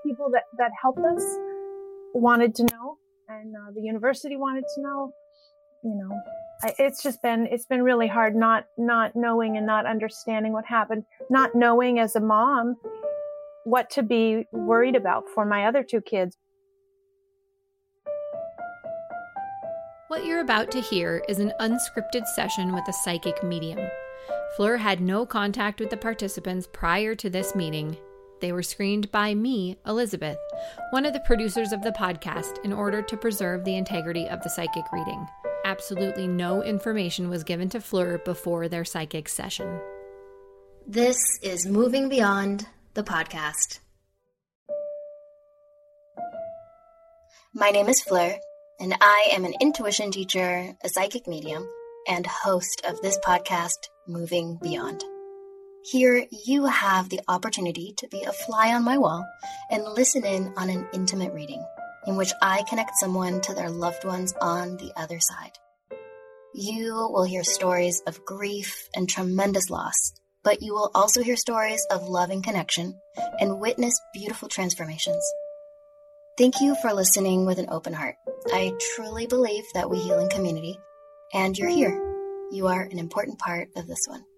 people that helped us wanted to know, and the university wanted to know. It's been really hard not knowing and not understanding what happened, not knowing as a mom what to be worried about for my other two kids. What you're about to hear is an unscripted session with a psychic medium. Fleur had no contact with the participants prior to this meeting. They were screened by me, Elizabeth, one of the producers of the podcast, in order to preserve the integrity of the psychic reading. Absolutely no information was given to Fleur before their psychic session. This is Moving Beyond, the podcast. My name is Fleur, and I am an intuition teacher, a psychic medium, and host of this podcast, Moving Beyond. Here, you have the opportunity to be a fly on my wall and listen in on an intimate reading in which I connect someone to their loved ones on the other side. You will hear stories of grief and tremendous loss, but you will also hear stories of love and connection and witness beautiful transformations. Thank you for listening with an open heart. I truly believe that we heal in community, and you're here. You are an important part of this one.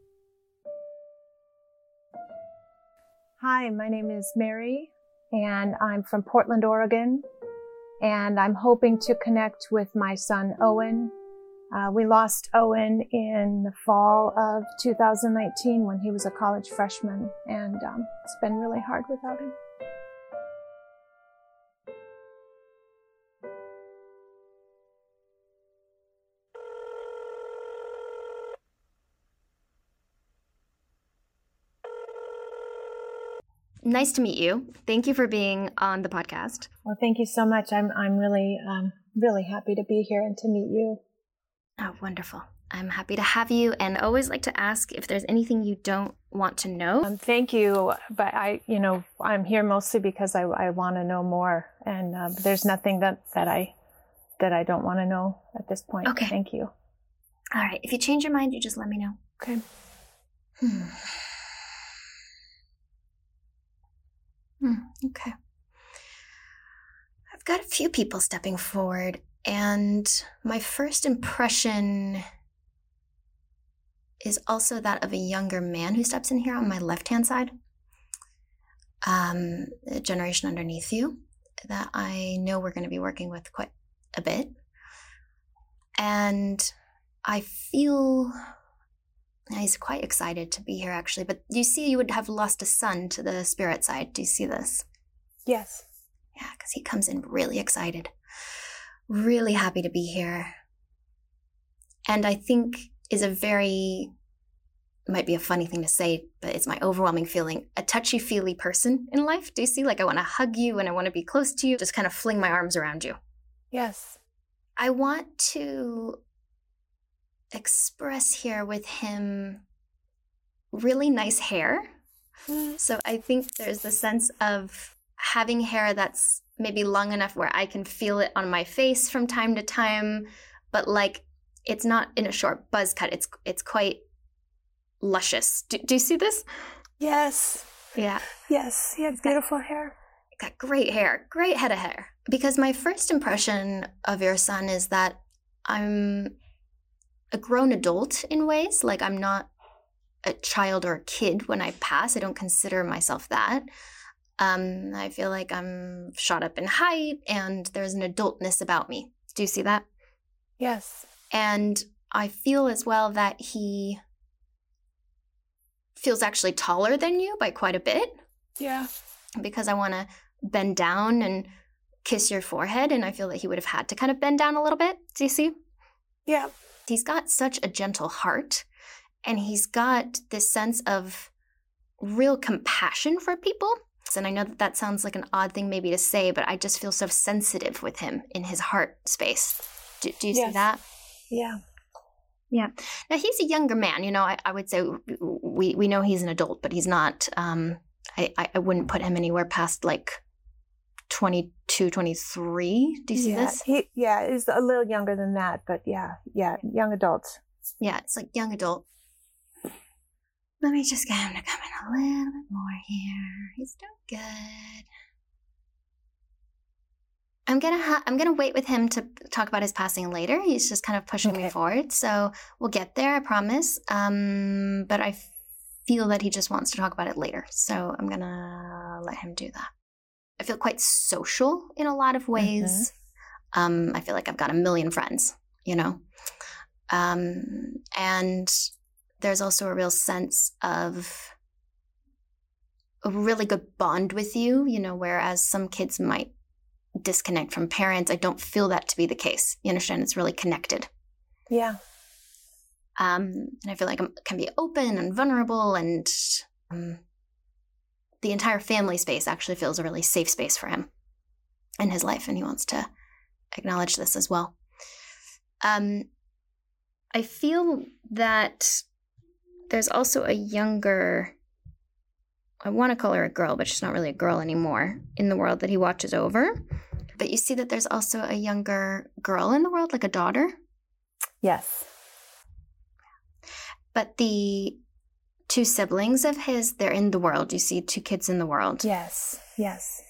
Hi, my name is Mary, and I'm from Portland, Oregon, and I'm hoping to connect with my son, Owen. We lost Owen in the fall of 2019 when he was a college freshman, and it's been really hard without him. Nice to meet you. Thank you for being on the podcast. Well, thank you so much. I'm really happy to be here and to meet you. Oh, wonderful. I'm happy to have you, and always like to ask if there's anything you don't want to know. Thank you, but I'm here mostly because I want to know more, and there's nothing that I don't want to know at this point. Okay. Thank you. All right. If you change your mind, you just let me know. Okay. Okay. I've got a few people stepping forward, and my first impression is also that of a younger man who steps in here on my left-hand side. A generation underneath you that I know we're going to be working with quite a bit. And I feel he's quite excited to be here, actually. But you see, you would have lost a son to the spirit side. Do you see this? Yes. Yeah, because he comes in really excited, really happy to be here. And I think is might be a funny thing to say, but it's my overwhelming feeling, a touchy-feely person in life. Do you see? Like, I want to hug you and I want to be close to you, just kind of fling my arms around you. Yes. I want to express here with him really nice hair. So I think there's the sense of having hair that's maybe long enough where I can feel it on my face from time to time, but like it's not in a short buzz cut. It's quite luscious. Do you see this? Yes. Yeah. Yes. He has beautiful hair. Got great hair, great head of hair. Because my first impression of your son is that I'm a grown adult in ways. Like, I'm not a child or a kid when I pass. I don't consider myself that. I feel like I'm shot up in height and there's an adultness about me. Do you see that? Yes. And I feel as well that he feels actually taller than you by quite a bit. Yeah. Because I want to bend down and kiss your forehead, and I feel that he would have had to kind of bend down a little bit. Do you see? Yeah. He's got such a gentle heart, and he's got this sense of real compassion for people. And I know that sounds like an odd thing maybe to say, but I just feel so sensitive with him in his heart space. Do you see that? Yeah. Yeah. Now, he's a younger man. You know, I would say we know he's an adult, but he's not. I wouldn't put him anywhere past like 22, 23. Do you see this? He's a little younger than that, but yeah, young adults. Yeah, it's like young adult. Let me just get him to come in a little bit more here. He's doing good. I'm gonna wait with him to talk about his passing later. He's just kind of pushing me forward, so we'll get there, I promise. But I feel that he just wants to talk about it later, so I'm gonna let him do that. I feel quite social in a lot of ways. I feel like I've got a million friends, you know? And there's also a real sense of a really good bond with you, you know, whereas some kids might disconnect from parents. I don't feel that to be the case. You understand? It's really connected. Yeah. And I feel like I can be open and vulnerable, and the entire family space actually feels a really safe space for him in his life, and he wants to acknowledge this as well. I feel that there's also a younger, I want to call her a girl, but she's not really a girl anymore, in the world that he watches over. But you see that there's also a younger girl in the world, like a daughter? Yes. But the two siblings of his, they're in the world. You see two kids in the world. Yes. Yes.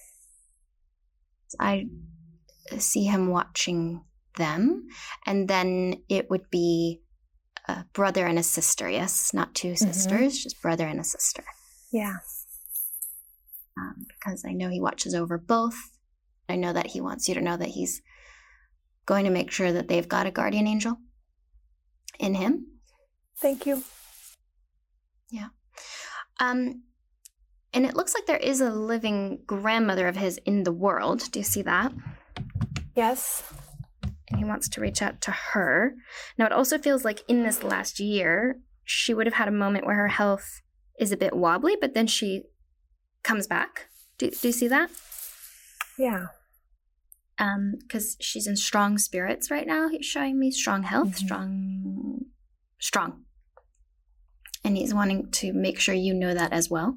I see him watching them. And then it would be a brother and a sister, yes? Not two sisters, just brother and a sister. Yeah. Because I know he watches over both. I know that he wants you to know that he's going to make sure that they've got a guardian angel in him. Thank you. Yeah. And it looks like there is a living grandmother of his in the world. Do you see that? Yes. And he wants to reach out to her. Now, it also feels like in this last year, she would have had a moment where her health is a bit wobbly, but then she comes back. Do you see that? Yeah. Because she's in strong spirits right now. He's showing me strong health, strong. And he's wanting to make sure you know that as well.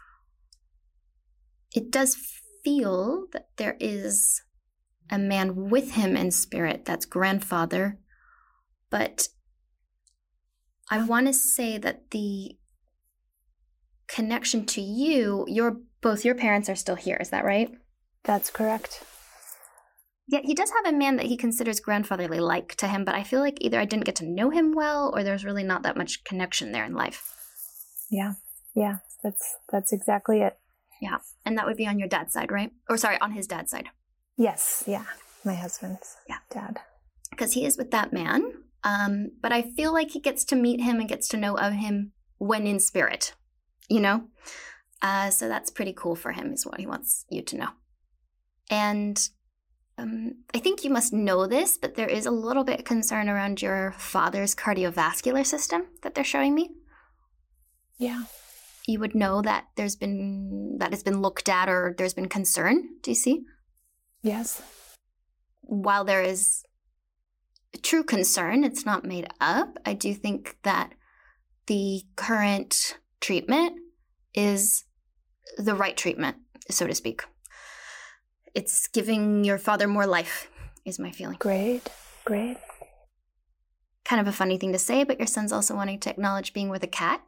It does feel that there is a man with him in spirit that's grandfather, but I want to say that the connection to you, both your parents are still here, is that right? That's correct. Yeah, he does have a man that he considers grandfatherly like to him, but I feel like either I didn't get to know him well, or there's really not that much connection there in life. Yeah. Yeah. That's exactly it. Yeah. And that would be on your dad's side, right? Or sorry, on his dad's side. Yes. Yeah. My husband's dad. Because he is with that man. But I feel like he gets to meet him and gets to know of him when in spirit, you know? So that's pretty cool for him, is what he wants you to know. And I think you must know this, but there is a little bit of concern around your father's cardiovascular system that they're showing me. Yeah. You would know that it's been looked at, or there's been concern. Do you see? Yes. While there is true concern, it's not made up. I do think that the current treatment is the right treatment, so to speak. It's giving your father more life, is my feeling. Great. Kind of a funny thing to say, but your son's also wanting to acknowledge being with a cat.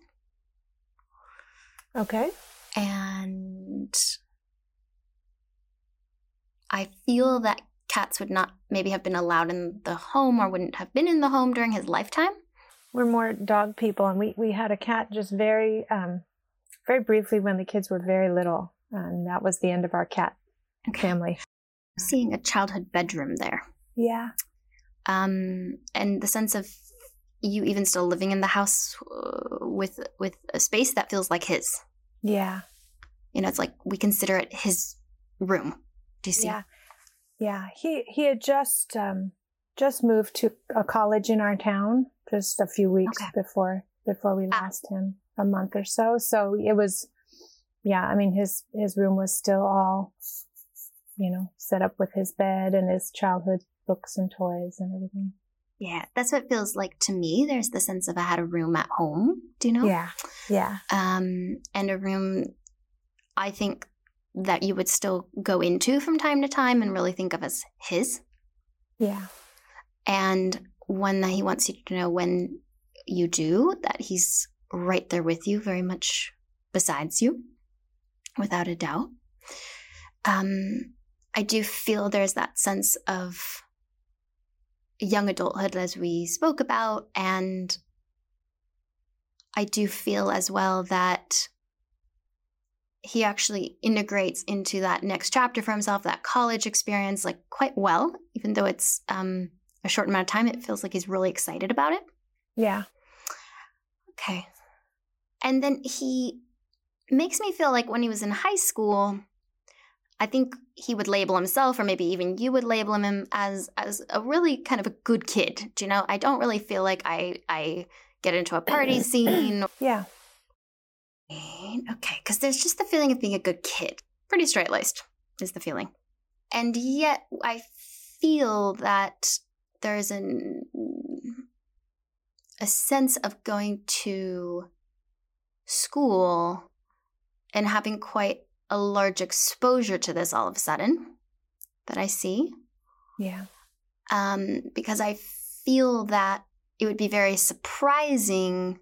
Okay. And I feel that cats would not maybe have been allowed in the home, or wouldn't have been in the home during his lifetime. We're more dog people, and we had a cat just very briefly when the kids were very little, and that was the end of our cat family. Seeing a childhood bedroom there. Yeah. And the sense of you even still living in the house with a space that feels like his. Yeah. You know, it's like we consider it his room. Do you see? Yeah. He had just moved to a college in our town just a few weeks before we lost him, a month or so. So it was, I mean, his room was still all, set up with his bed and his childhood books and toys and everything. Yeah, that's what it feels like to me. There's the sense of I had a room at home, do you know? Yeah. And a room I think that you would still go into from time to time and really think of as his. Yeah. And one that he wants you to know when you do, that he's right there with you, very much besides you, without a doubt. I do feel there's that sense of young adulthood as we spoke about. And I do feel as well that he actually integrates into that next chapter for himself, that college experience, like quite well, even though it's a short amount of time. It feels like he's really excited about it. Yeah. Okay. And then he makes me feel like when he was in high school, I think he would label himself, or maybe even you would label him as a really kind of a good kid. Do you know? I don't really feel like I get into a party scene. Yeah. Okay, because there's just the feeling of being a good kid. Pretty straight-laced is the feeling. And yet I feel that there's a sense of going to school and having quite a large exposure to this all of a sudden that I see. Yeah. Because I feel that it would be very surprising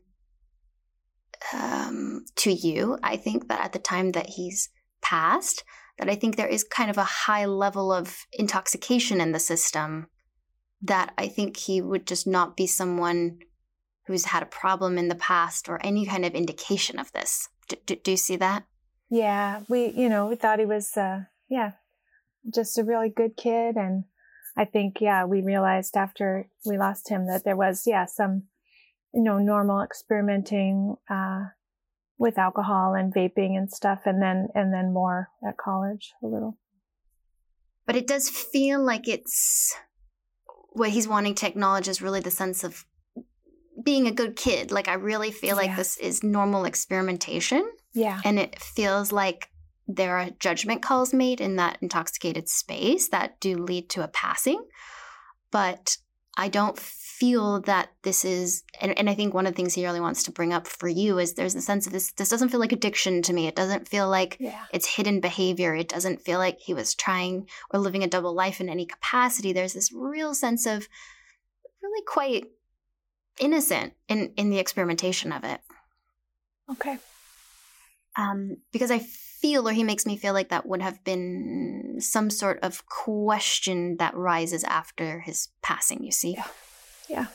to you. I think that at the time that he's passed, that I think there is kind of a high level of intoxication in the system, that I think he would just not be someone who's had a problem in the past or any kind of indication of this. Do you see that? Yeah. We thought he was, just a really good kid. And I think, we realized after we lost him that there was, some, normal experimenting, with alcohol and vaping and stuff. And then more at college a little. But it does feel like it's what he's wanting to acknowledge is really the sense of being a good kid. Like, I really feel like this is normal experimentation. Yeah. And it feels like there are judgment calls made in that intoxicated space that do lead to a passing. But I don't feel that this is, and I think one of the things he really wants to bring up for you is there's a sense of this doesn't feel like addiction to me. It doesn't feel like it's hidden behavior. It doesn't feel like he was trying or living a double life in any capacity. There's this real sense of really quite innocent in the experimentation of it. Okay. Because I feel, or he makes me feel like that would have been some sort of question that rises after his passing, you see? Yeah.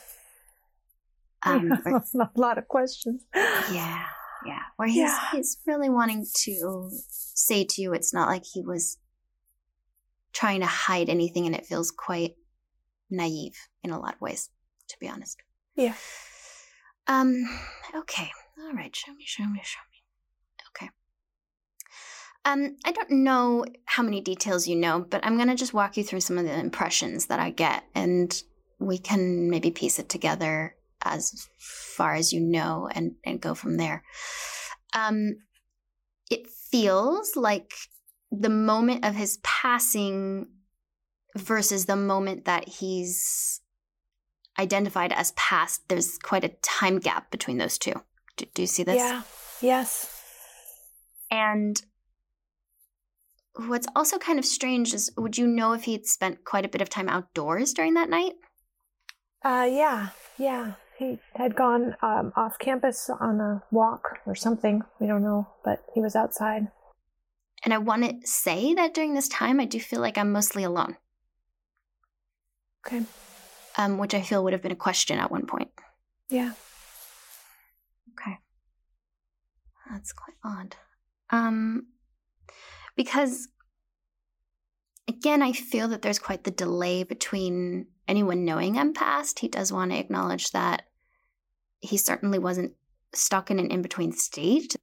A lot of questions. Yeah. Where he's really wanting to say to you, it's not like he was trying to hide anything, and it feels quite naive in a lot of ways, to be honest. Yeah. Okay. All right. Show me. Okay. I don't know how many details you know, but I'm going to just walk you through some of the impressions that I get, and we can maybe piece it together as far as you know and go from there. It feels like the moment of his passing versus the moment that he's identified as past, there's quite a time gap between those two. Do you see this? Yeah. Yes. And what's also kind of strange is, would you know if he'd spent quite a bit of time outdoors during that night? Yeah. He had gone off campus on a walk or something. We don't know, but he was outside. And I want to say that during this time, I do feel like I'm mostly alone. Okay. Which I feel would have been a question at one point. Yeah. Okay. That's quite odd. Because, again, I feel that there's quite the delay between anyone knowing I'm passed. He does want to acknowledge that he certainly wasn't stuck in an in-between state.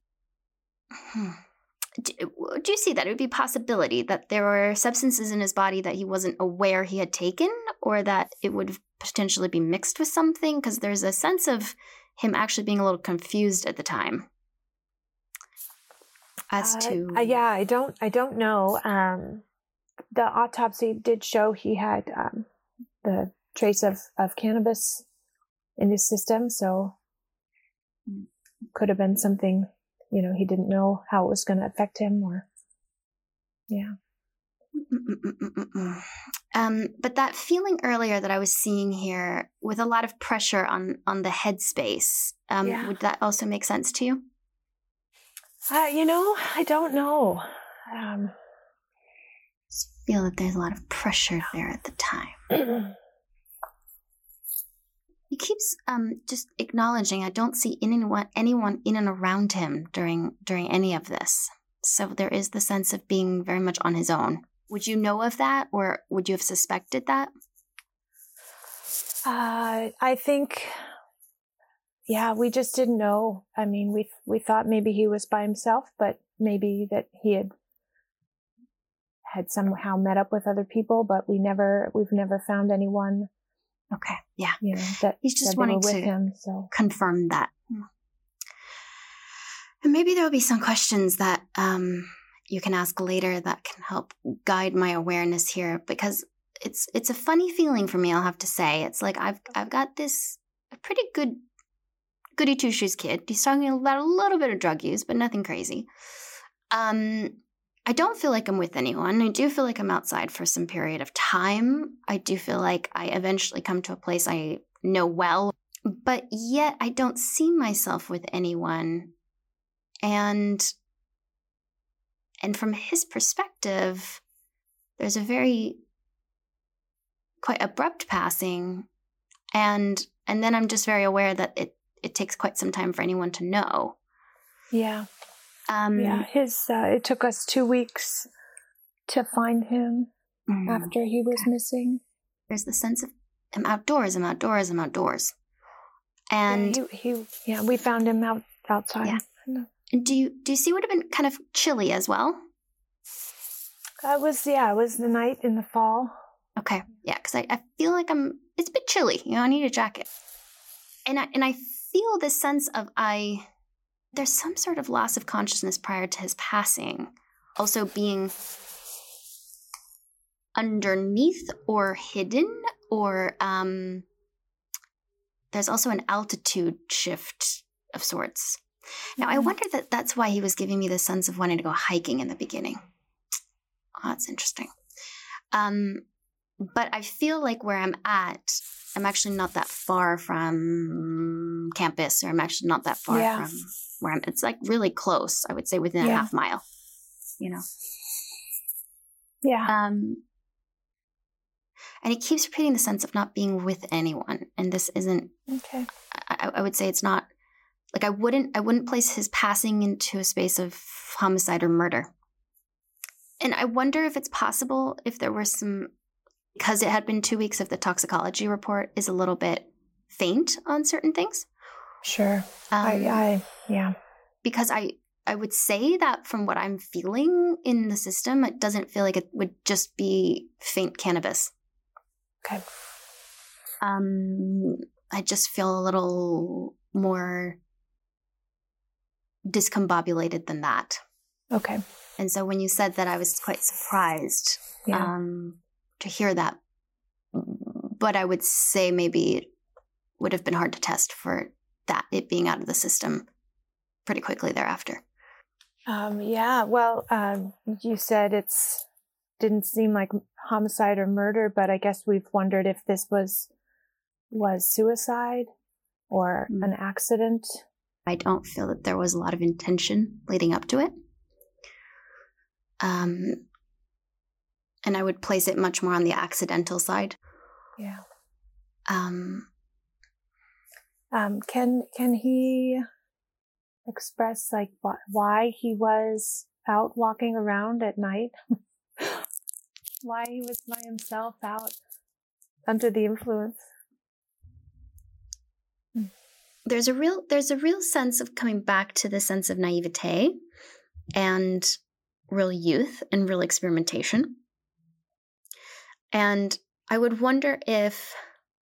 Do you see that? It would be a possibility that there were substances in his body that he wasn't aware he had taken, or that it would potentially be mixed with something, because there's a sense of him actually being a little confused at the time. As to I don't know. The autopsy did show he had the trace of cannabis in his system, so could have been something, he didn't know how it was going to affect him, or but that feeling earlier that I was seeing here with a lot of pressure on the headspace, would that also make sense to you? I don't know. feel that there's a lot of pressure there at the time. He keeps just acknowledging I don't see anyone in and around him during any of this. So there is the sense of being very much on his own. Would you know of that, or would you have suspected that? I think, yeah, we just didn't know. I mean, we thought maybe he was by himself, but maybe that he had somehow met up with other people, but we've never found anyone. Okay, yeah. You know, that he's just that wanting with to him, so. confirm that. And maybe there will be some questions that you can ask later that can help guide my awareness here, because it's a funny feeling for me, I'll have to say. It's like I've got this pretty good goody two-shoes kid. He's talking about a little bit of drug use, but nothing crazy. I don't feel like I'm with anyone. I do feel like I'm outside for some period of time. I do feel like I eventually come to a place I know well, but yet I don't see myself with anyone. And from his perspective, there's a very quite abrupt passing, and then I'm just very aware that it takes quite some time for anyone to know. Yeah. Yeah, it took us 2 weeks to find him after he was missing. There's the sense of I'm outdoors. And we found him outside. Yeah. And do you see would have been kind of chilly as well? It was the night in the fall. Okay. Yeah, because I feel like it's a bit chilly. You know, I need a jacket. And I feel this sense of there's some sort of loss of consciousness prior to his passing. Also being underneath or hidden, or there's also an altitude shift of sorts. Now, I wonder that's why he was giving me the sense of wanting to go hiking in the beginning. Oh, that's interesting. But I feel like where I'm at, I'm actually not that far from campus, or I'm actually not that far from where I'm. It's like really close, I would say, within a half mile, you know? Yeah. And he keeps repeating the sense of not being with anyone. And this isn't, okay. I would say it's not, like I wouldn't place his passing into a space of homicide or murder. And I wonder if it's possible if there were some, because it had been 2 weeks of the toxicology report is a little bit faint on certain things. Sure. Yeah. Because I would say that from what I'm feeling in the system, it doesn't feel like it would just be faint cannabis. Okay. I just feel a little more discombobulated than that. Okay. And so when you said that, I was quite surprised to hear that. But I would say maybe it would have been hard to test for that, it being out of the system pretty quickly thereafter. You said didn't seem like homicide or murder, but I guess we've wondered if this was suicide or an accident. I don't feel that there was a lot of intention leading up to it. And I would place it much more on the accidental side. Yeah. Can he express like why he was out walking around at night? Why he was by himself out under the influence? There's a real sense of coming back to the sense of naivete and real youth and real experimentation. And I would wonder if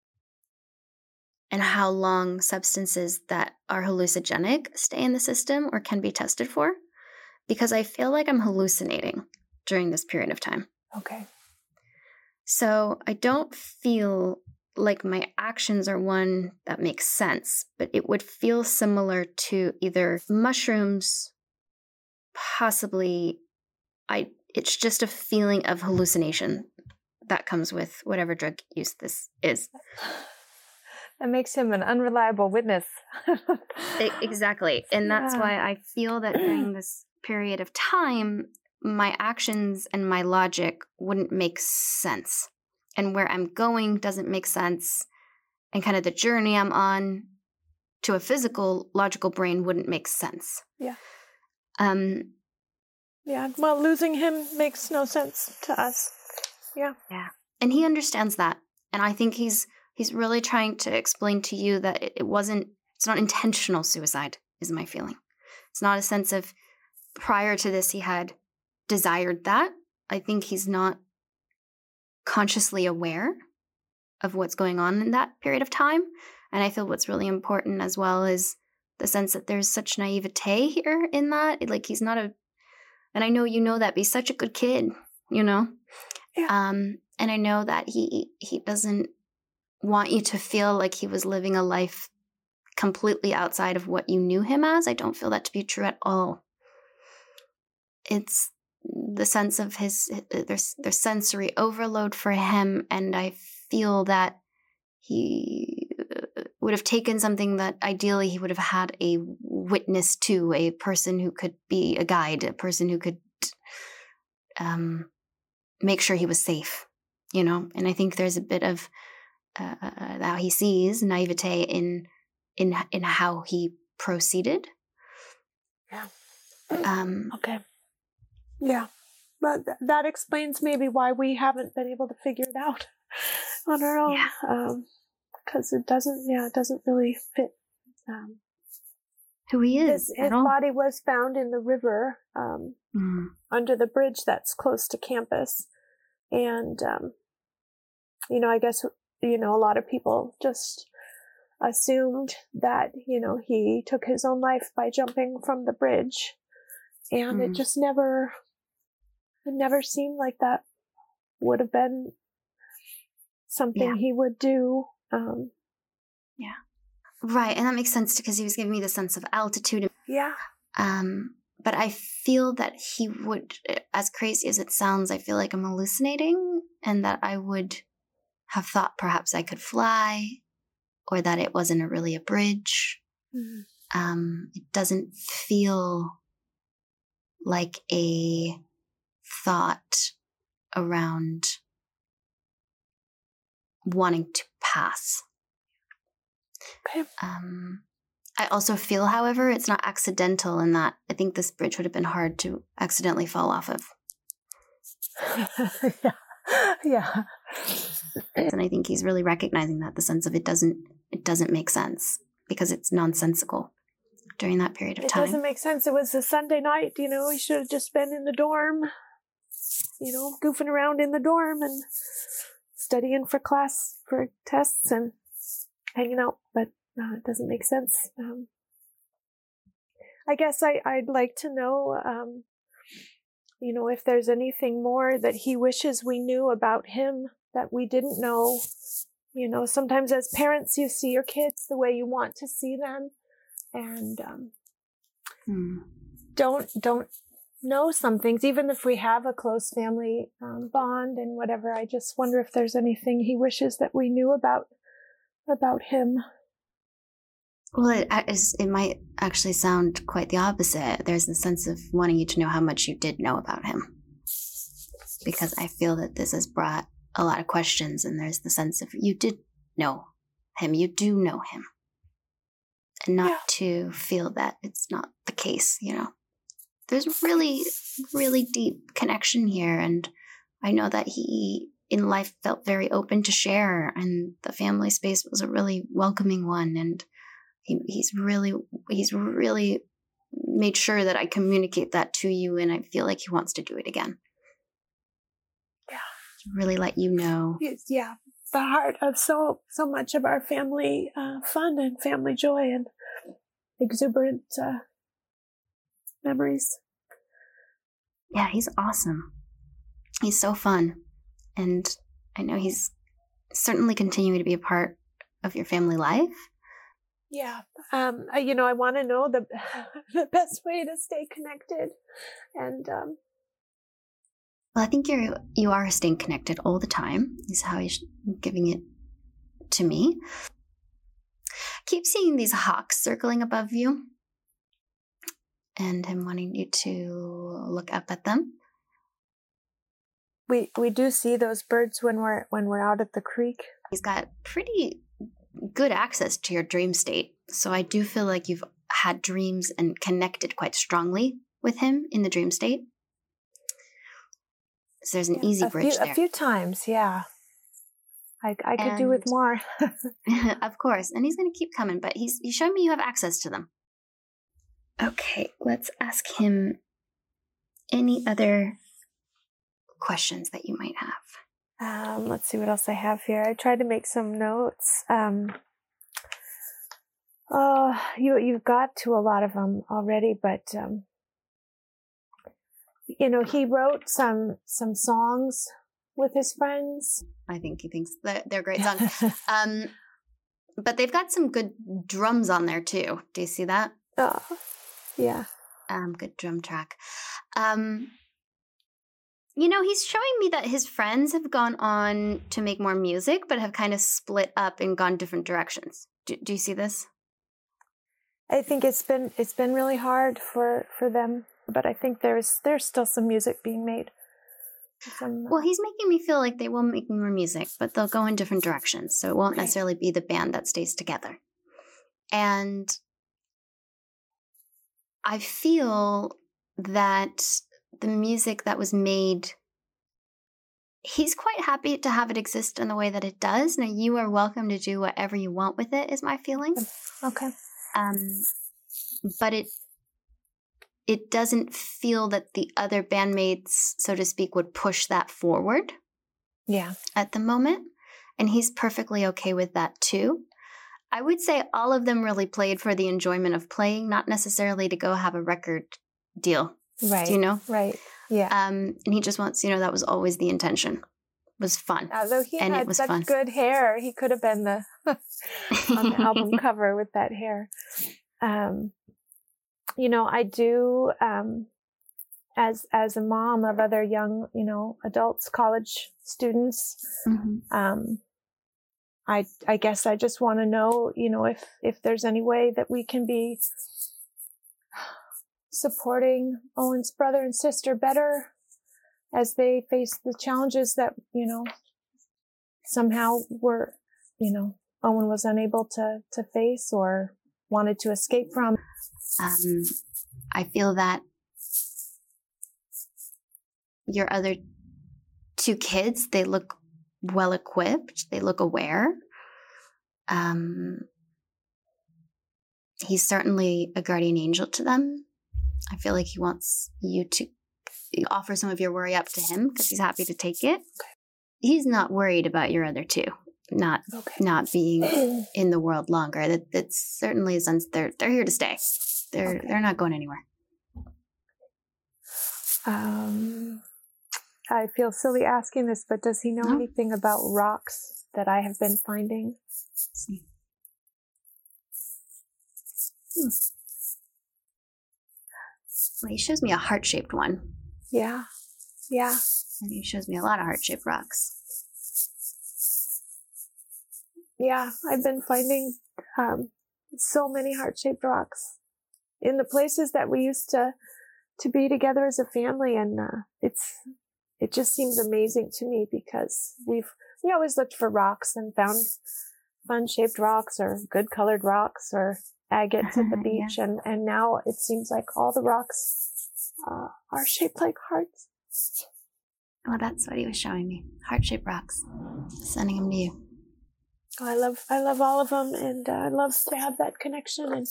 and how long substances that are hallucinogenic stay in the system or can be tested for, because I feel like I'm hallucinating during this period of time. Okay. So I don't feel like my actions are one that makes sense, but it would feel similar to either mushrooms, possibly it's just a feeling of hallucination that comes with whatever drug use this is. That makes him an unreliable witness. Exactly. And that's why I feel that during this period of time, my actions and my logic wouldn't make sense. And where I'm going doesn't make sense. And kind of the journey I'm on to a physical, logical brain wouldn't make sense. Yeah. Yeah. Well, losing him makes no sense to us. Yeah. Yeah. And he understands that. And I think he's really trying to explain to you that it's not intentional suicide, is my feeling. It's not a sense of prior to this he had desired that. I think he's not consciously aware of what's going on in that period of time. And I feel what's really important as well is the sense that there's such naivete here in that. Like, he's not and I know you know that, but he's such a good kid, you know? Yeah. And I know that he doesn't want you to feel like he was living a life completely outside of what you knew him as. I don't feel that to be true at all. It's the sense of there's sensory overload for him, and I feel that he would have taken something that ideally he would have had a witness to, a person who could be a guide, a person who could make sure he was safe, you know? And I think there's a bit of how he sees naivete in how he proceeded. Yeah. Okay. Yeah. But that explains maybe why we haven't been able to figure it out on our own. Yeah. Because it doesn't really fit. Who he is. His body was found in the river under the bridge that's close to campus. And, I guess, a lot of people just assumed that, he took his own life by jumping from the bridge. And it just never seemed like that would have been something he would do. Yeah. Right. And that makes sense because he was giving me the sense of altitude. Yeah. But I feel that he would, as crazy as it sounds, I feel like I'm hallucinating, and that I would have thought perhaps I could fly, or that it wasn't really a bridge. It doesn't feel like a thought around wanting to pass. Okay. I also feel, however, it's not accidental in that I think this bridge would have been hard to accidentally fall off of. Yeah. And I think he's really recognizing that, the sense of it doesn't make sense because it's nonsensical during that period of time. It doesn't make sense. It was a Sunday night, he should have just been in the dorm, goofing around in the dorm and studying for tests and hanging out, but it doesn't make sense. I guess I'd like to know, if there's anything more that he wishes we knew about him that we didn't know. Sometimes as parents, you see your kids the way you want to see them, and don't know some things, even if we have a close family bond and whatever. I just wonder if there's anything he wishes that we knew about him. Well, it might actually sound quite the opposite. There's a sense of wanting you to know how much you did know about him. Because I feel that this has brought a lot of questions, and there's the sense of you did know him, you do know him. And not to feel that it's not the case, There's really, really deep connection here, and I know that he, in life, felt very open to share, and the family space was a really welcoming one, and he's really made sure that I communicate that to you, and I feel like he wants to do it again. Yeah. Really let you know. Yeah. The heart of so much of our family fun and family joy and exuberant memories. Yeah, he's awesome. He's so fun. And I know he's certainly continuing to be a part of your family life. Yeah. I want to know the best way to stay connected. And well, I think you are staying connected all the time, is how he's giving it to me. Keep seeing these hawks circling above you, and him wanting you to look up at them. We do see those birds when we're out at the creek. He's got pretty good access to your dream state. So I do feel like you've had dreams and connected quite strongly with him in the dream state. So there's an easy bridge there. A few times, yeah. I could do with more. Of course. And he's going to keep coming, but he's showing me you have access to them. Okay, let's ask him any other questions that you might have. Let's see what else I have here. I tried to make some notes. You've got to a lot of them already, but he wrote some songs with his friends. I think he thinks that they're great songs. But they've got some good drums on there too. Do you see that? Oh, yeah. Good drum track. He's showing me that his friends have gone on to make more music, but have kind of split up and gone different directions. Do you see this? I think it's been really hard for them, but I think there's still some music being made. Well, he's making me feel like they will make more music, but they'll go in different directions, so it won't necessarily be the band that stays together. And I feel that the music that was made, he's quite happy to have it exist in the way that it does. Now, you are welcome to do whatever you want with it, is my feeling. Okay. But it doesn't feel that the other bandmates, so to speak, would push that forward. Yeah. At the moment. And he's perfectly okay with that too. I would say all of them really played for the enjoyment of playing, not necessarily to go have a record deal. Right. Do you know? Right. Yeah. And he just wants, that was always the intention. It was fun. Although he and had it was such fun. Good hair, he could have been on the album cover with that hair. I do, as a mom of other young, adults, college students, Mm-hmm. I guess I just want to know, if there's any way that we can be supporting Owen's brother and sister better as they face the challenges that, somehow Owen was unable to face or wanted to escape from. I feel that your other two kids, they look well equipped. They look aware. He's certainly a guardian angel to them. I feel like he wants you to offer some of your worry up to him because he's happy to take it. He's not worried about your other two not being in the world longer. That certainly is. They're here to stay. They're not going anywhere. I feel silly asking this, but does he know anything about rocks that I have been finding? Well, he shows me a heart-shaped one. Yeah. And he shows me a lot of heart-shaped rocks. Yeah, I've been finding so many heart-shaped rocks in the places that we used to be together as a family, and it just seems amazing to me because we always looked for rocks and found fun-shaped rocks or good-colored rocks or agates at the beach, and now it seems like all the rocks are shaped like hearts. Well, that's what he was showing me. Heart-shaped rocks. Sending them to you. I love all of them, and I love to have that connection, and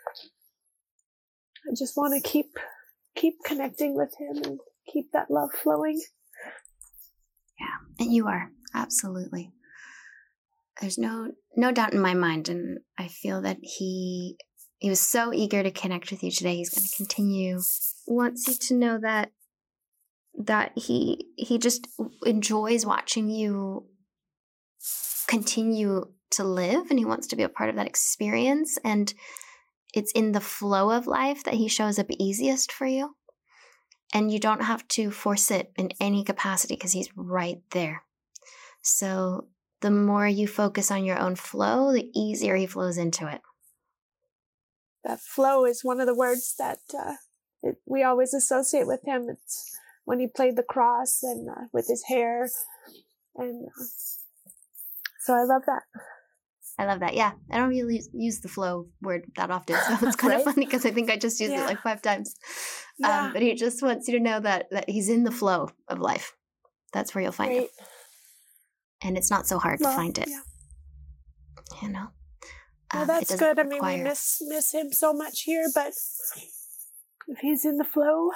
I just want to keep connecting with him and keep that love flowing. Yeah, and you are, absolutely. There's no doubt in my mind, and I feel that he was so eager to connect with you today. He's going to continue. Wants you to know that he just enjoys watching you continue to live, and he wants to be a part of that experience, and it's in the flow of life that he shows up easiest for you, and you don't have to force it in any capacity because he's right there. So the more you focus on your own flow, the easier he flows into it. That flow is one of the words that we always associate with him. It's when he played the cross and with his hair. And so I love that. I love that. Yeah. I don't really use the flow word that often. So it's kind of funny because I think I just used it like 5 times. Yeah. But he just wants you to know that he's in the flow of life. That's where you'll find it. And it's not so hard to find it. Yeah. You know? Well, that's good. I mean, we miss him so much here, but if he's in the flow,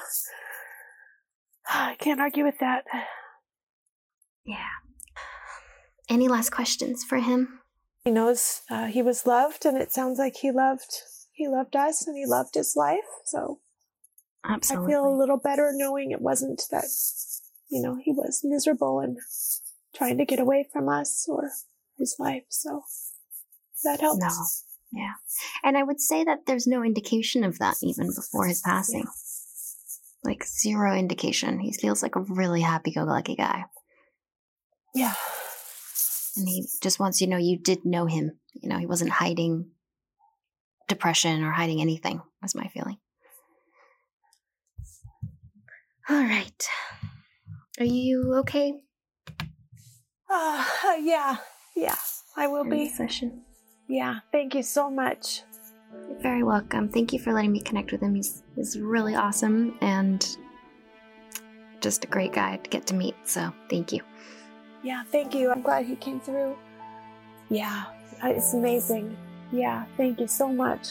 I can't argue with that. Yeah. Any last questions for him? He knows he was loved, and it sounds like he loved us, and he loved his life. So absolutely, I feel a little better knowing it wasn't that, he was miserable and trying to get away from us or his life. So that helps. No. Yeah. And I would say that there's no indication of that even before his passing. Yeah. Like 0 indication. He feels like a really happy-go-lucky guy. Yeah. And he just wants you to know you did know him. He wasn't hiding depression or hiding anything, was my feeling. All right. Are you okay? Yeah. I will be. Session. Yeah. Thank you so much. You're very welcome. Thank you for letting me connect with him. He's really awesome and just a great guy to get to meet. So thank you. Yeah, thank you. I'm glad he came through. Yeah, it's amazing. Yeah, thank you so much.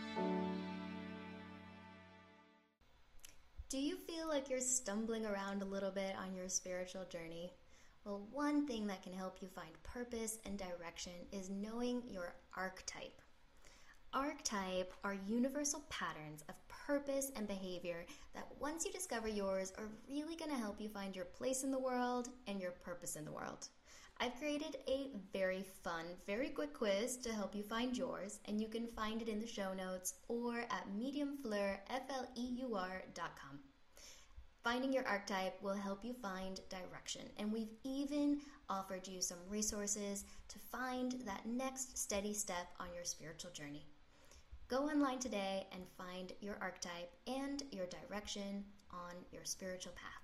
Do you feel like you're stumbling around a little bit on your spiritual journey? Well, one thing that can help you find purpose and direction is knowing your archetype. Archetype are universal patterns of purpose and behavior that once you discover yours are really going to help you find your place in the world and your purpose in the world. I've created a very fun, very quick quiz to help you find yours, and you can find it in the show notes or at mediumfleur.com. Finding your archetype will help you find direction, and we've even offered you some resources to find that next steady step on your spiritual journey. Go online today and find your archetype and your direction on your spiritual path.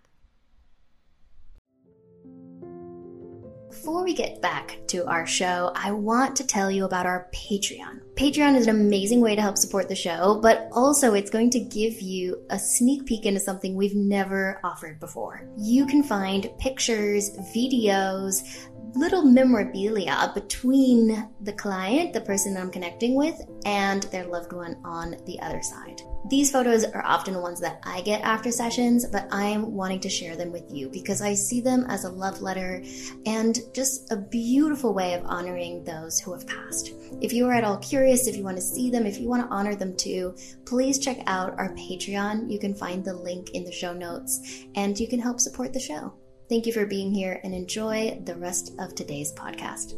Before we get back to our show, I want to tell you about our Patreon. Patreon is an amazing way to help support the show, but also it's going to give you a sneak peek into something we've never offered before. You can find pictures, videos, little memorabilia between the client, the person I'm connecting with, and their loved one on the other side. These photos are often ones that I get after sessions, but I'm wanting to share them with you because I see them as a love letter and just a beautiful way of honoring those who have passed. If you are at all curious, if you want to see them, if you want to honor them too, please check out our Patreon. You can find the link in the show notes and you can help support the show. Thank you for being here and enjoy the rest of today's podcast.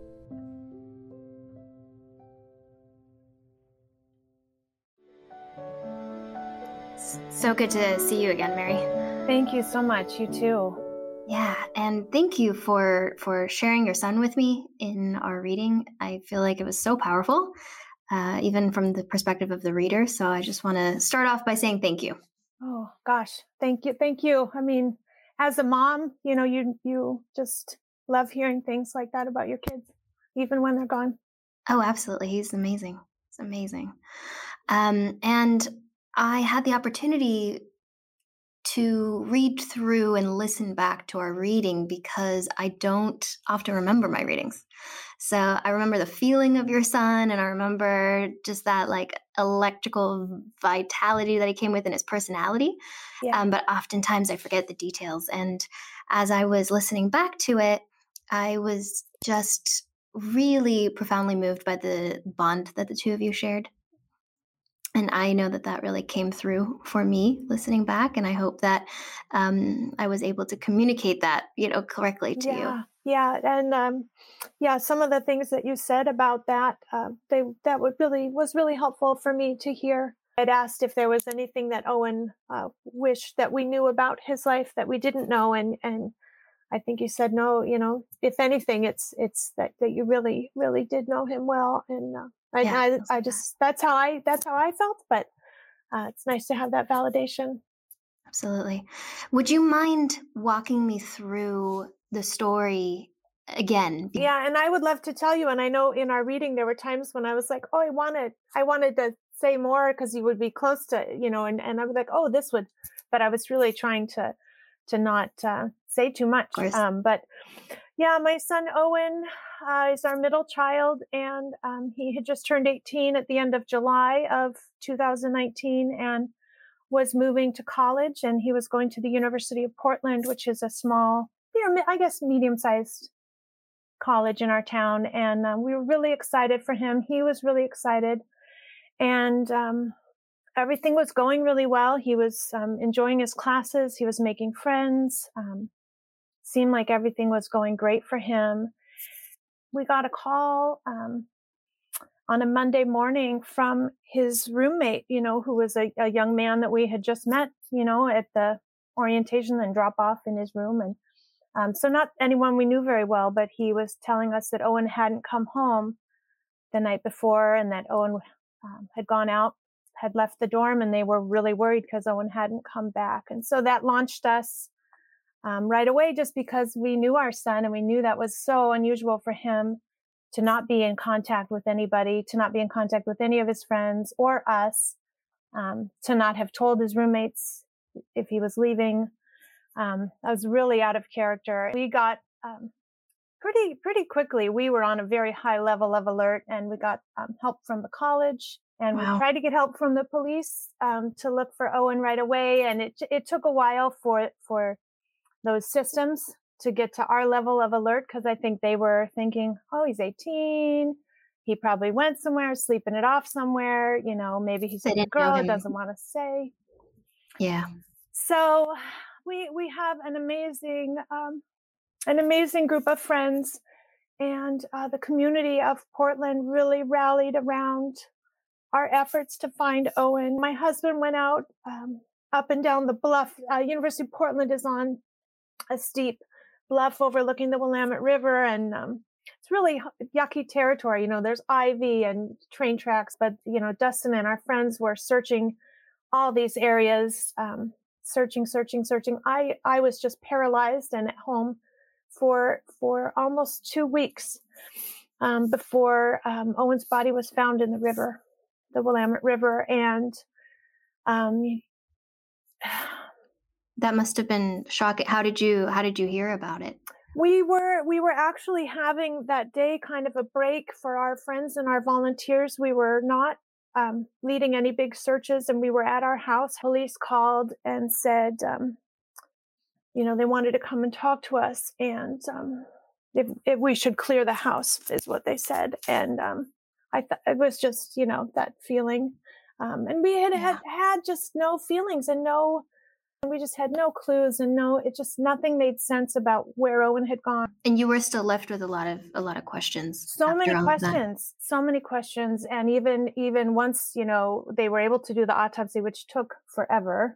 So good to see you again, Mary. Thank you so much. You too. Yeah, and thank you for sharing your son with me in our reading. I feel like it was so powerful, even from the perspective of the reader. So I just want to start off by saying thank you. Oh, gosh. Thank you. Thank you. I mean, as a mom, you just love hearing things like that about your kids, even when they're gone. Oh, absolutely. He's amazing. It's amazing. And I had the opportunity to read through and listen back to our reading because I don't often remember my readings. So I remember the feeling of your son, and I remember just that like electrical vitality that he came with in his personality. Yeah. But oftentimes I forget the details. And as I was listening back to it, I was just really profoundly moved by the bond that the two of you shared. And I know that really came through for me listening back. And I hope that I was able to communicate that, correctly to you. Yeah. And some of the things that you said about that, was really helpful for me to hear. I'd asked if there was anything that Owen wished that we knew about his life that we didn't know. And I think you said no, if anything, it's that you really, really did know him well. And I just, that's how I felt, but it's nice to have that validation. Absolutely. Would you mind walking me through the story again? Yeah, and I would love to tell you. And I know in our reading, there were times when I was like, oh, I wanted to say more because you would be close to, and I was like, oh, this would, but I was really trying to not say too much. But yeah, my son Owen is our middle child, and he had just turned 18 at the end of July of 2019 and was moving to college, and he was going to the University of Portland, which is a small, I guess, medium-sized college in our town. And we were really excited for him. He was really excited. And everything was going really well. He was enjoying his classes. He was making friends. Seemed like everything was going great for him. We got a call on a Monday morning from his roommate, who was a young man that we had just met, at the orientation and drop off in his room. And so not anyone we knew very well, but he was telling us that Owen hadn't come home the night before, and that Owen had gone out, had left the dorm, and they were really worried because Owen hadn't come back. And so that launched us right away, just because we knew our son, and we knew that was so unusual for him to not be in contact with anybody, to not be in contact with any of his friends or us, to not have told his roommates if he was leaving. That was really out of character. We got pretty quickly, we were on a very high level of alert, and we got help from the college, and we tried to get help from the police to look for Owen right away. And it took a while for those systems to get to our level of alert, because I think they were thinking, oh, he's 18. He probably went somewhere, sleeping it off somewhere. Maybe he's with a girl that doesn't want to say. Yeah. So we have an amazing group of friends, and the community of Portland really rallied around our efforts to find Owen. My husband went out up and down the bluff. University of Portland is on a steep bluff overlooking the Willamette River, and it's really yucky territory. There's ivy and train tracks, but Dustin and our friends were searching all these areas, searching. I was just paralyzed and at home for almost 2 weeks before Owen's body was found in the river, the Willamette River. And that must have been shocking. How did you hear about it? We were actually having that day kind of a break for our friends and our volunteers. We were not leading any big searches, and we were at our house. Police called and said, they wanted to come and talk to us, and if we should clear the house, is what they said. And I thought it was just, that feeling. And we had just no feelings, and we just had no clues, and nothing made sense about where Owen had gone. And you were still left with a lot of questions. So many questions. And even once, they were able to do the autopsy, which took forever,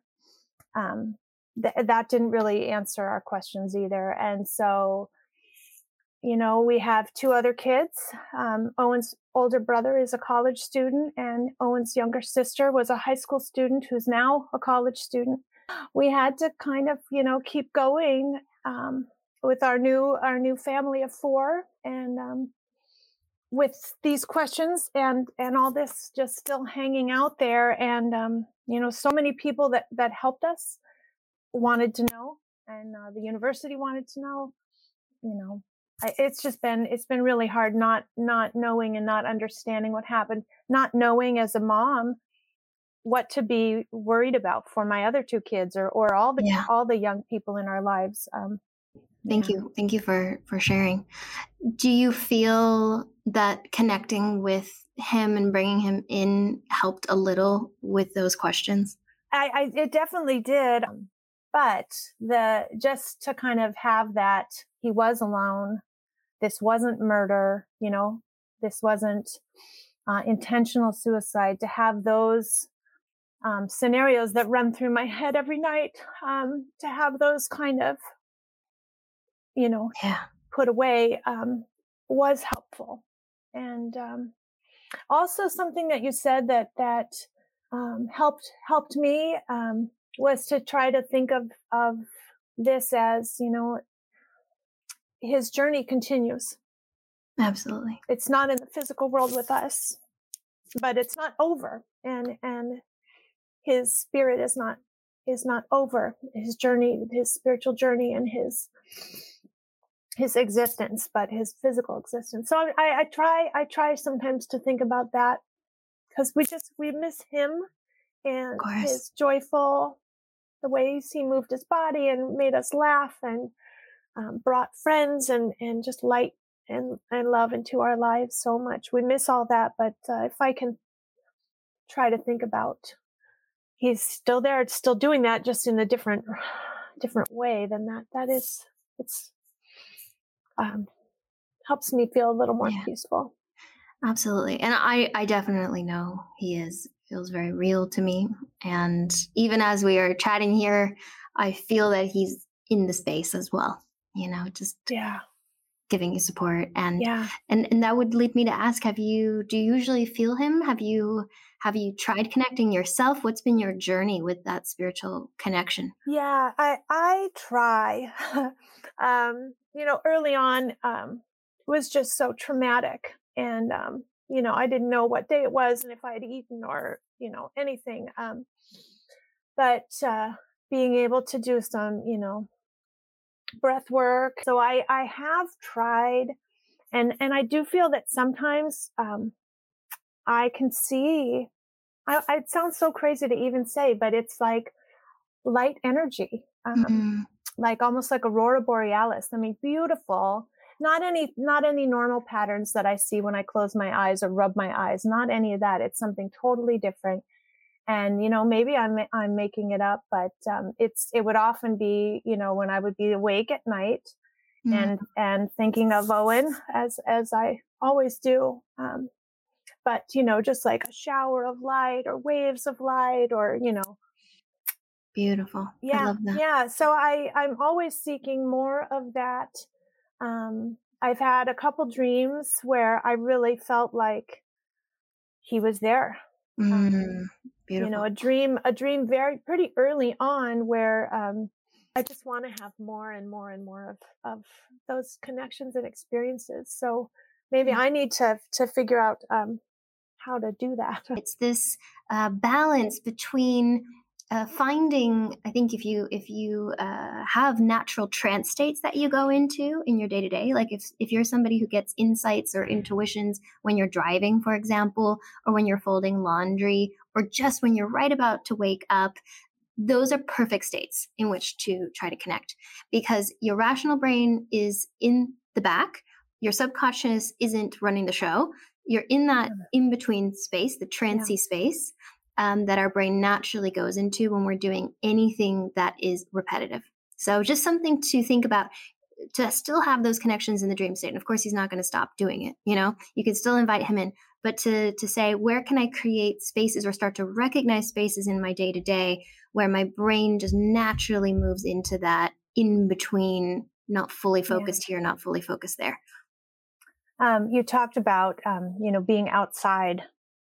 that didn't really answer our questions either. And so, we have 2 other kids. Owen's older brother is a college student, and Owen's younger sister was a high school student who's now a college student. We had to kind of, keep going with our new family of 4, and with these questions and all this just still hanging out there. And so many people that helped us wanted to know, and the university wanted to know. It's been really hard not knowing and not understanding what happened, not knowing as a mom what to be worried about for my other 2 kids, or all the young people in our lives. Thank you for sharing. Do you feel that connecting with him and bringing him in helped a little with those questions? It definitely did, but just to kind of have that he was alone, this wasn't murder, this wasn't intentional suicide, to have those scenarios that run through my head every night, to have those kind of, put away, was helpful. And also something that you said that helped me was to try to think of this as, his journey continues. Absolutely. It's not in the physical world with us, but it's not over. And his spirit is not over, his journey, his spiritual journey, and his existence, but his physical existence. So I try sometimes to think about that, because we miss him and his joyful, the ways he moved his body and made us laugh and brought friends and just light and love into our lives so much. We miss all that, but if I can try to think about he's still there, still doing that, just in a different way, then it's helps me feel a little more peaceful. Absolutely. And I definitely know he feels very real to me. And even as we are chatting here, I feel that he's in the space as well, just giving you support. And that would lead me to ask, do you usually feel him? Have you tried connecting yourself? What's been your journey with that spiritual connection? Yeah, I try. Early on, it was just so traumatic. And, I didn't know what day it was and if I had eaten or, anything. But being able to do some, breath work. So I have tried, and I do feel that sometimes I can see, it sounds so crazy to even say, but it's like light energy, like almost like aurora borealis. I mean, beautiful. Not any normal patterns that I see when I close my eyes or rub my eyes. Not any of that. It's something totally different. And, maybe I'm making it up, but it would often be, when I would be awake at night and thinking of Owen as I always do. But, just like a shower of light or waves of light or, Beautiful. Yeah. I love that. Yeah. So I'm always seeking more of that. I've had a couple dreams where I really felt like he was there. Beautiful. A dream pretty early on where I just want to have more and more and more of those connections and experiences. So maybe I need to figure out how to do that. It's this balance between finding, I think if you have natural trance states that you go into in your day-to-day, like if you're somebody who gets insights or intuitions when you're driving, for example, or when you're folding laundry, or just when you're right about to wake up, those are perfect states in which to try to connect, because your rational brain is in the back. Your subconscious isn't running the show. You're in that in-between space, the trancey space, that our brain naturally goes into when we're doing anything that is repetitive. So just something to think about, to still have those connections in the dream state. And of course, he's not going to stop doing it. You can still invite him in, but to say, where can I create spaces or start to recognize spaces in my day-to-day where my brain just naturally moves into that in between, not fully focused here, not fully focused there. You talked about, being outside.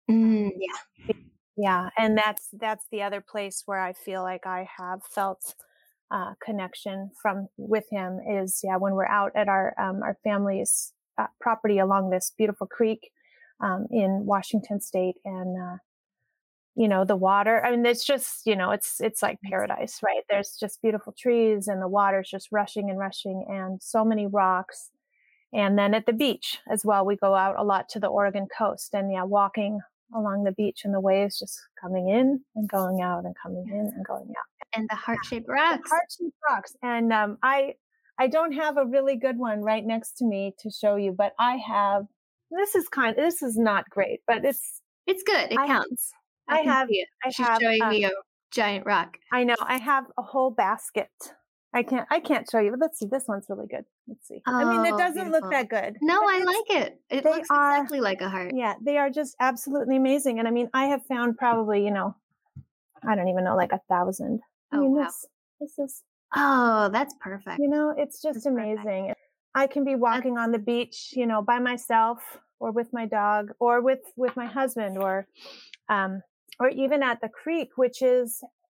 Yeah. And that's the other place where I feel like I have felt connection with him is, when we're out at our family's property along this beautiful creek in Washington State, and the water. I mean, it's just, it's like paradise, right? There's just beautiful trees and the water's just rushing and rushing, and so many rocks. And then at the beach as well, we go out a lot to the Oregon coast, and walking along the beach and the waves just coming in and going out and coming in and going out. And the heart-shaped rocks. And I don't have a really good one right next to me to show you, but I have, this is not great, but it's good. It counts. She's showing me a giant rock. I know. I have a whole basket. I can't show you, but let's see. This one's really good. Let's see. I mean, it doesn't look that good. No, I like it. It looks exactly like a heart. Yeah, they are just absolutely amazing. And I mean, I have found probably, I don't even know, like 1,000. Wow. This is. Oh, that's perfect. It's just amazing. Perfect. I can be walking on the beach, by myself or with my dog or with my husband or even at the creek, which is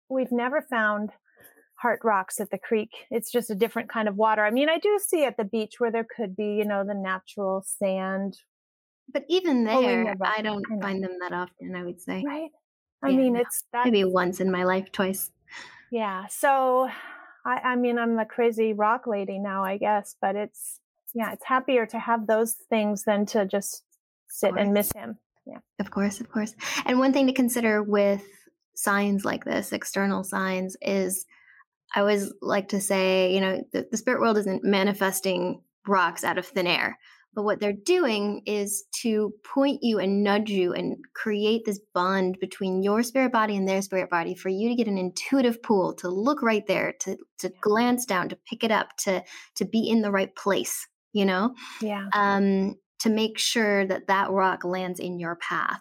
we've never found heart rocks at the creek. It's just a different kind of water. I mean, I do see at the beach where there could be, the natural sand. But even there, the rock. I don't find them that often, I would say. Right. I mean, it's that maybe once in my life, twice. Yeah. So I mean, I'm a crazy rock lady now, I guess, but it's happier to have those things than to just sit and miss him. Yeah. Of course. And one thing to consider with signs like this, external signs, is I always like to say, the spirit world isn't manifesting rocks out of thin air. But what they're doing is to point you and nudge you and create this bond between your spirit body and their spirit body for you to get an intuitive pull, to look right there, to glance down, to pick it up, to be in the right place, Yeah. To make sure that rock lands in your path.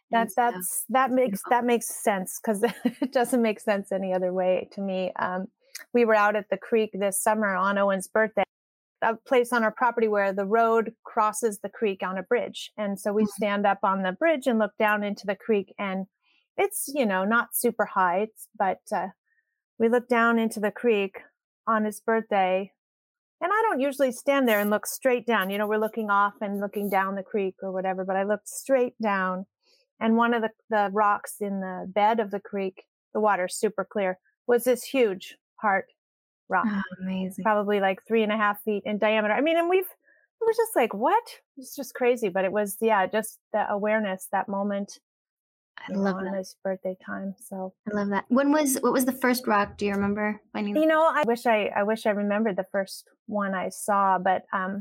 That makes sense, because it doesn't make sense any other way to me. We were out at the creek this summer on Owen's birthday, a place on our property where the road crosses the creek on a bridge. And so we stand up on the bridge and look down into the creek, and it's, not super high, but we look down into the creek on his birthday. And I don't usually stand there and look straight down. We're looking off and looking down the creek or whatever, but I looked straight down, and one of the rocks in the bed of the creek, the water's super clear, was this huge heart rock. Oh, amazing. Probably like 3.5 feet in diameter. I mean, it was just like, what? It's just crazy. But it was, just the awareness, that moment. I love that. On his birthday time. So I love that. What was the first rock? Do you remember? I wish I remembered the first one I saw, but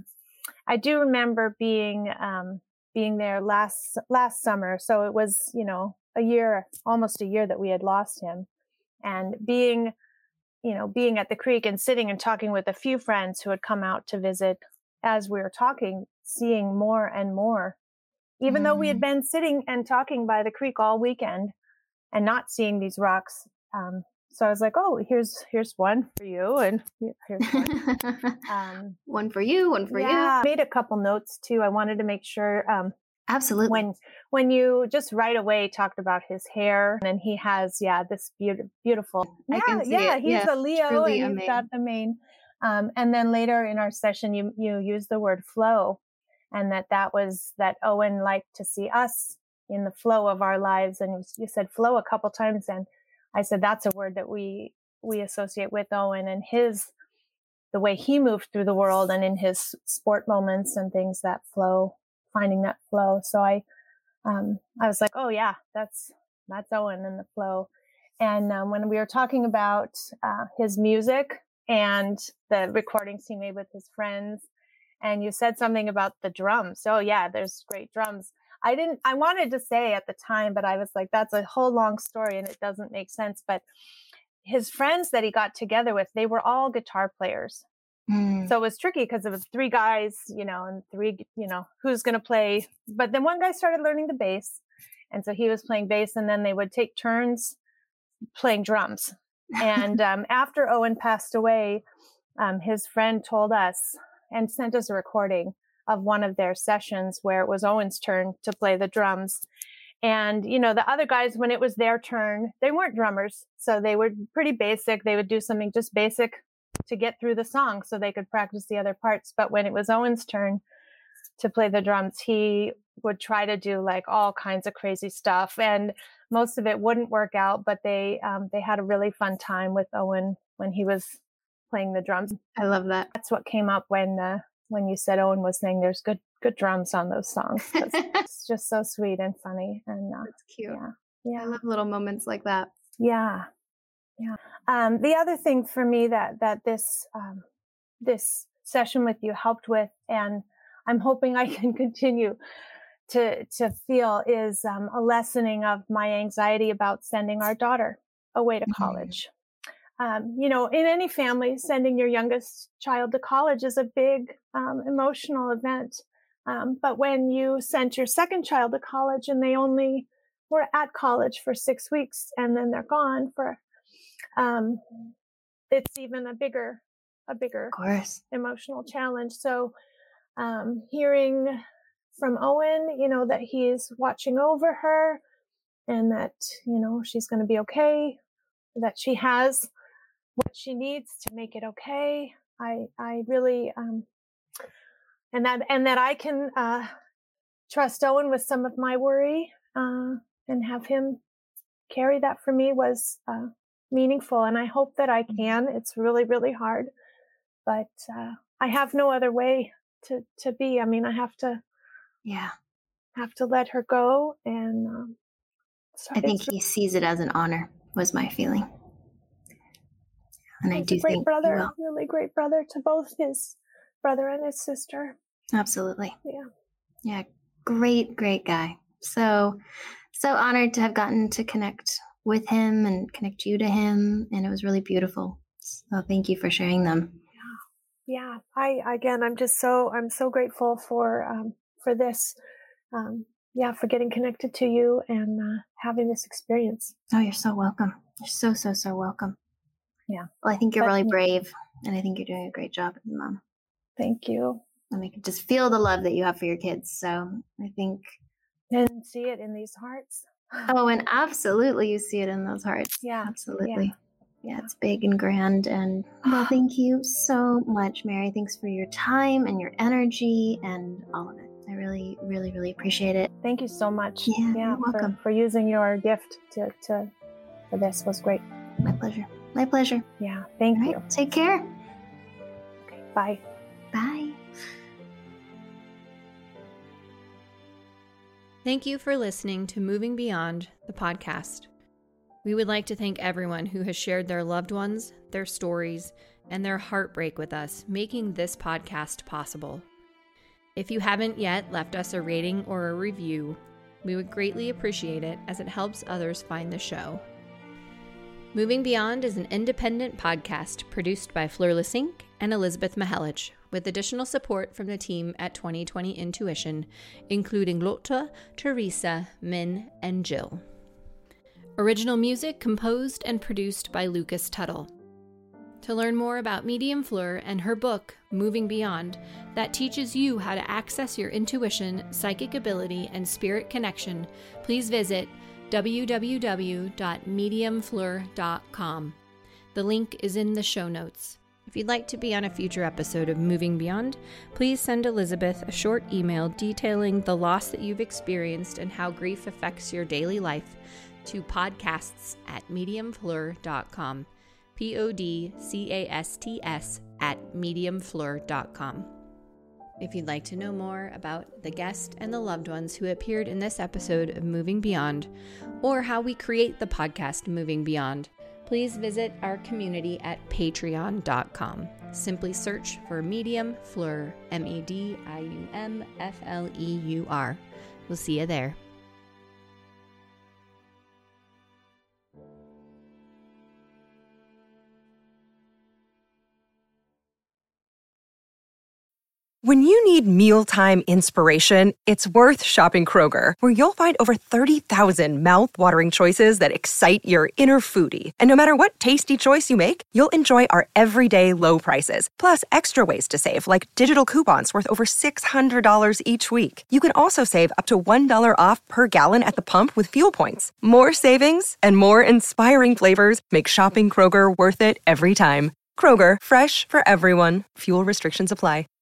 I do remember being there last summer. So it was, almost a year that we had lost him, and being at the creek and sitting and talking with a few friends who had come out to visit, as we were talking, seeing more and more, even though we had been sitting and talking by the creek all weekend and not seeing these rocks. So I was like, oh, here's one for you. And here's one. One for you, one for you. I made a couple notes too. I wanted to make sure, absolutely. When you just right away talked about his hair, and he has, this beautiful. I can see it. He's a Leo, and amazing. He's got the mane. And then later in our session, you used the word flow, and that Owen liked to see us in the flow of our lives. And you said flow a couple times, and I said that's a word that we associate with Owen and the way he moved through the world, and in his sport moments and things, that flow, finding that flow. So I was like, oh yeah, that's Owen and the flow. And when we were talking about his music and the recordings he made with his friends, and you said something about the drums. Oh yeah, there's great drums. I wanted to say at the time, but I was like, that's a whole long story and it doesn't make sense. But his friends that he got together with, they were all guitar players. So it was tricky because it was 3 guys, and 3, who's going to play. But then one guy started learning the bass. And so he was playing bass, and then they would take turns playing drums. And after Owen passed away, his friend told us and sent us a recording of one of their sessions where it was Owen's turn to play the drums. And, the other guys, when it was their turn, they weren't drummers. So they were pretty basic. They would do something just basic to get through the song so they could practice the other parts. But when it was Owen's turn to play the drums, he would try to do like all kinds of crazy stuff. And most of it wouldn't work out, but they had a really fun time with Owen when he was playing the drums. I love that. That's what came up when you said Owen was saying there's good drums on those songs. It's just so sweet and funny. And that's cute. Yeah. I love little moments like that. Yeah. The other thing for me that this session with you helped with, and I'm hoping I can continue to feel, is a lessening of my anxiety about sending our daughter away to college. In any family, sending your youngest child to college is a big emotional event. But when you sent your second child to college and they only were at college for 6 weeks and then they're gone for, it's even a bigger of course, emotional challenge. So hearing from Owen, that he's watching over her and that, she's going to be okay. that she has what she needs to make it okay. I really, and that I can trust Owen with some of my worry, and have him carry that for me was meaningful. And I hope that I can. It's really, really hard, but I have no other way to be. I mean, I have to let her go. And I think he sees it as an honor, was my feeling. And I do think really great brother to both his brother and his sister. Absolutely. Yeah. Great guy. So honored to have gotten to connect with him and connect you to him. And it was really beautiful. So thank you for sharing them. Yeah. I'm so grateful for this. For getting connected to you and having this experience. Oh, you're so welcome. You're so welcome. Yeah. Well, I think you're really brave, and I think you're doing a great job as a mom. Thank you. And I can just feel the love that you have for your kids. So I think. And see it in these hearts. Oh, and absolutely you see it in those hearts. Yeah. Absolutely. Yeah, it's big and grand. And well, thank you so much, Mary. Thanks for your time and your energy and all of it. I really, really, really appreciate it. Thank you so much. Yeah, you're welcome. For using your gift for this was great. My pleasure. My pleasure. Yeah, thank you. Take care. Okay, bye. Bye. Thank you for listening to Moving Beyond, the podcast. We would like to thank everyone who has shared their loved ones, their stories, and their heartbreak with us, making this podcast possible. If you haven't yet left us a rating or a review, we would greatly appreciate it as it helps others find the show. Moving Beyond is an independent podcast produced by Fleur Lissink and Elizabeth Mihelich, with additional support from the team at 2020 Intuition, including Lotte, Teresa, Min, and Jill. Original music composed and produced by Lucas Tuttle. To learn more about Medium Fleur and her book, Moving Beyond, that teaches you how to access your intuition, psychic ability, and spirit connection, please visit www.mediumfleur.com. The link is in the show notes. If you'd like to be on a future episode of Moving Beyond, please send Elizabeth a short email detailing the loss that you've experienced and how grief affects your daily life to podcasts@mediumfleur.com. podcasts@mediumfleur.com. If you'd like to know more about the guest and the loved ones who appeared in this episode of Moving Beyond, or how we create the podcast Moving Beyond, please visit our community at patreon.com. Simply search for Medium Fleur, MEDIUMFLEUR. We'll see you there. When you need mealtime inspiration, it's worth shopping Kroger, where you'll find over 30,000 mouth-watering choices that excite your inner foodie. And no matter what tasty choice you make, you'll enjoy our everyday low prices, plus extra ways to save, like digital coupons worth over $600 each week. You can also save up to $1 off per gallon at the pump with fuel points. More savings and more inspiring flavors make shopping Kroger worth it every time. Kroger, fresh for everyone. Fuel restrictions apply.